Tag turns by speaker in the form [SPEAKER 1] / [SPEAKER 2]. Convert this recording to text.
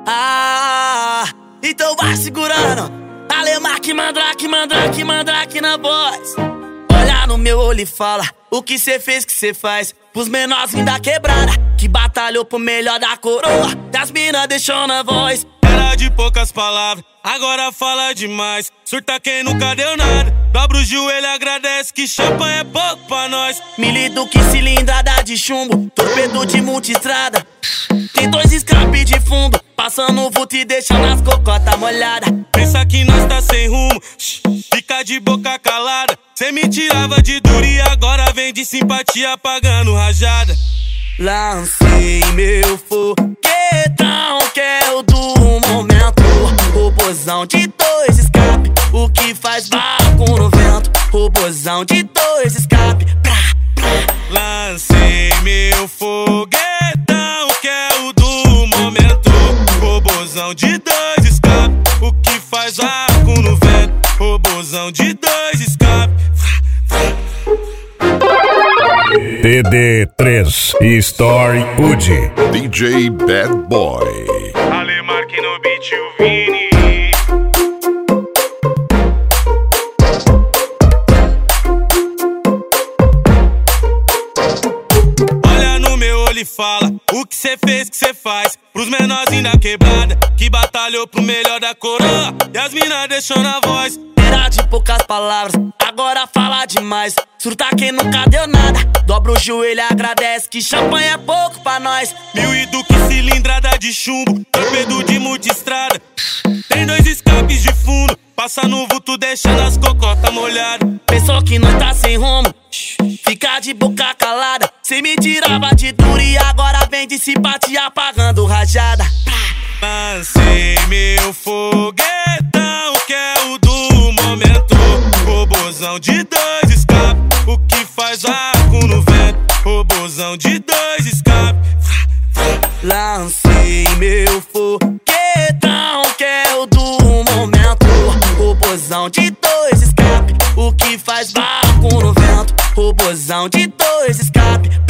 [SPEAKER 1] Então vai segurando. Alemarque, mandrake na voz. Olha no meu olho e fala o que cê fez, que cê faz pros menorzinhos da quebrada, que batalhou pro melhor da coroa, das mina deixou na voz.
[SPEAKER 2] Era de poucas palavras, agora fala demais. Surta quem nunca deu nada, dobra o joelho, agradece que champanhe é pouco pra nós.
[SPEAKER 1] Milido que cilindrada de chumbo, torpedo de multistrada. Tem 2 escape de fundo, passando o vulto e deixando as cocotas molhadas.
[SPEAKER 2] Pensa que nós tá sem rumo, fica de boca calada. Cê me tirava de duro e agora vem de simpatia pagando rajada.
[SPEAKER 1] Lancei meu foguetão, que é o do momento. Robozão de 2 escape, o que faz vácuo no vento. Robozão de 2 escape,
[SPEAKER 2] Lancei meu foguetão, que é o do momento. Robozão de 2 escape, o que faz vácuo no vento. Robozão de 2 escape.
[SPEAKER 3] TD3 Story Hood
[SPEAKER 4] DJ Bad Boy.
[SPEAKER 2] Alemarque no beat, o Vini. Olha no meu olho e fala o que cê fez, que cê faz pros menorzinhos da quebrada, que batalhou pro melhor da coroa, e as mina deixou na voz.
[SPEAKER 1] Era de poucas palavras, agora fala demais. Surta quem nunca deu nada, dobra o joelho, agradece que champanhe é pouco pra nós.
[SPEAKER 2] Mil e duque, cilindrada de chumbo, torpedo de multistrada. Tem 2 escapes de fundo, passa no vulto deixando as cocotas molhadas.
[SPEAKER 1] Pensou que nós tá sem rumo, fica de boca calada. Cê me tirava de duro e agora vem de simpatia pagando rajada.
[SPEAKER 2] Lancei meu foguetão, que é o do momento. Robozão de 2 escape, o que faz vácuo no vento. Robozão de 2 escape.
[SPEAKER 1] Lancei meu foguetão, que é o do momento. Robozão de 2 escape, o que faz vácuo no vento. Robozão de 2 escape.